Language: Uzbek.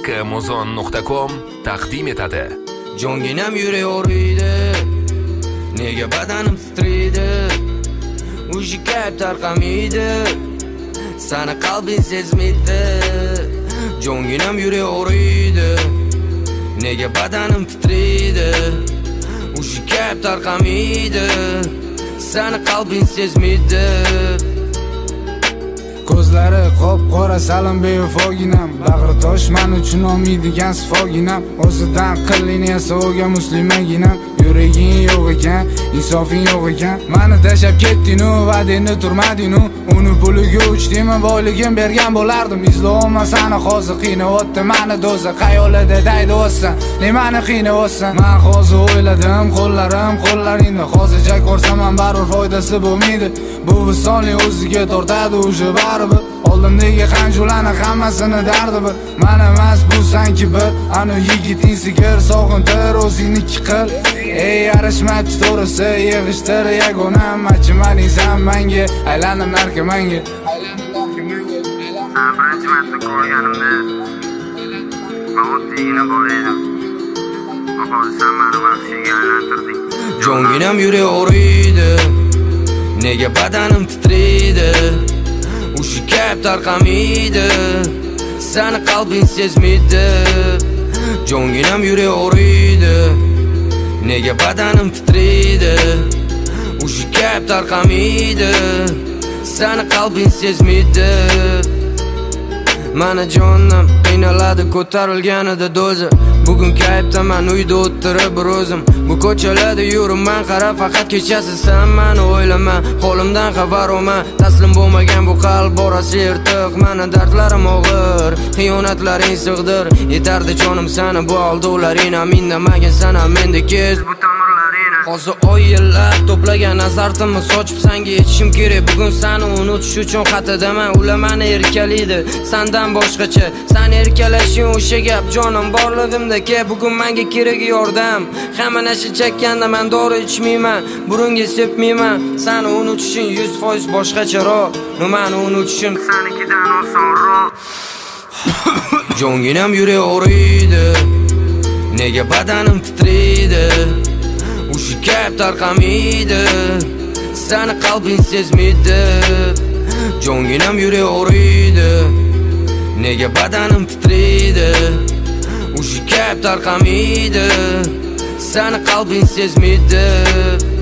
Kmozon.com taqdim etadi. Jonginam yuraverdi, nega badanim titraydi, ushi kayb tarqamaydi, sani qalbing sezmaydi. Jonginam yuraverdi, nega badanim titraydi, ushi kayb tarqamaydi, sani qalbing sezmaydi. Ko'zlari qop-qora salom bevafoginam, bag'ri tosh men uchun olmaydigan sifoginam, o'zidan qilini esa o'ga muslimaginam. Yuraging yo'q ekan, insofing yo'q ekan, meni tashlab ketding-u, va'dangni turmading-u. Uni puliga uchdingmi, boyligim bergan bo'lardim. Izlolmasani hozir qiynayapti meni do'zax. Xayolida daydi o'tsan, nimani qiynayapsan? Men hozir o'yladim, qo'llaringni hozircha ko'rsam ham baribir foydasi bo'lmaydi. Bu visonli o'ziga tortadi o'sha baribir. Oldimdagi qanjularni hammasini dardi bir. Men emas bu sanki bir, ana yigiting sigir sog'intir o'zingniki qil. Ey yarashmaydi to'g'risi, yig'ishtir yagonam, machimaning san menga, aylanib narkomanga. Birinchi marta ko'rganimda men oddiygina bola edim. Hozir sen meni vahshiyga aylantirding. Jonginam yuraverdi, nega badanim titraydi, ushi kayb tarqamaydi, sani qalbing sezmaydi. Jonginam yuraverdi, nega badanim titraydi, ushi kayb tarqamaydi, sani qalbing sezmaydi. Mana jonim qiynaladi ko'tarilganida do'zi. Bugun kayfdaman uyda o'tirib bir o'zim. Bu ko'chalarda yuraman, qara faqat kechasi sen meni o'ylama. Qo'limdan xabar olma, taslim bo'lmagan bu qalb borasi yirtiq. Meni dardlarim og'ir, xiyonatlaring sig'dir. Yetardi jonim seni bu holda ularina indamagan sana mendagi Bu tomirlaringni hozir oy yillar to'plagan azartimni sochib senga yetishim kerak. Bugun seni unutish uchun xatidaman, ular meni erkalaydi sendan boshqacha. Sen erkalashing o'sha gap jonim borlig'imda ke. Bugun menga kerak yordam. Hamma nasha chekkanda men dori ichmayman, burunga sepmayman. Seni unutishing 100% boshqacharoq. Nimani unutishim senikidan osonroq. Jonginam yuraverdi, nega badanim titraydi, ushi kayb tarqamaydi, sani qalbing sezmaydi. Jonginam yuraverdi, nega badanim titraydi, ushi kayb tarqamaydi, sani qalbing sezmaydi.